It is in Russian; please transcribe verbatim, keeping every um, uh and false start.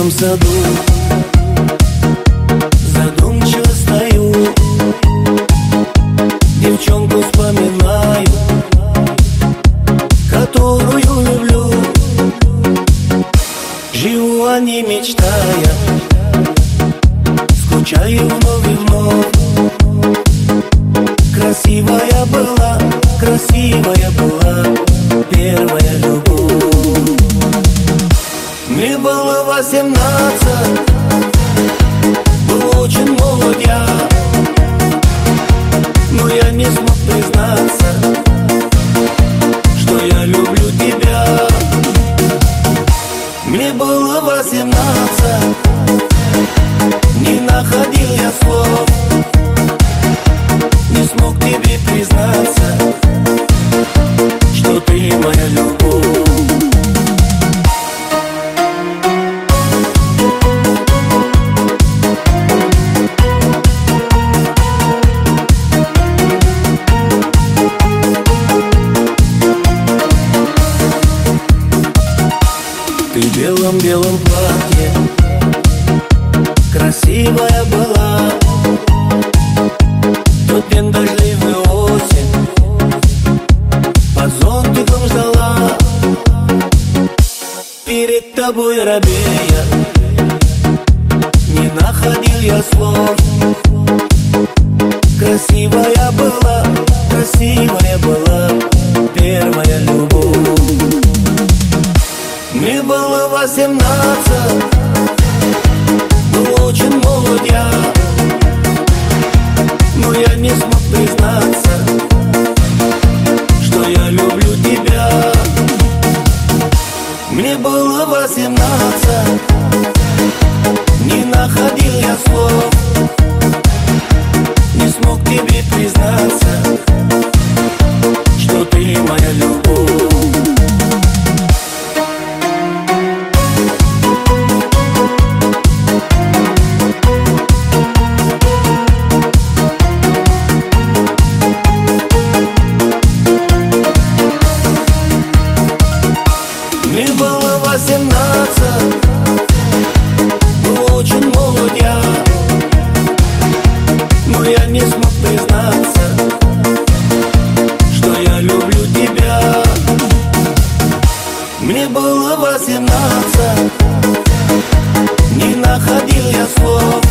зеленом саду задумчиво стою, девчонку вспоминаю, которую люблю. Живу о ней мечтая, скучаю вновь и вновь. Красивая была, красивая была первая любовь. Мне было восемнадцать, был очень молод я, но я не смог признаться, что я люблю тебя. Мне было восемнадцать, не находил я слов, не смог тебе признаться, что ты моя любовь. Ты в белом-белом платье красивая была. Тот день дождливый осень под зонтиком ждала. Перед тобой робея не находил я слов. Красивая была, красивая была первая любовь. Мне было восемнадцать, был очень молод я, но я не смог признаться, что я люблю тебя. Мне было восемнадцать, не находил я слов, не смог тебе признаться, что ты моя любовь. Мне было восемнадцать, был очень молод я, но я не смог признаться, что я люблю тебя. Мне было восемнадцать, не находил я слов,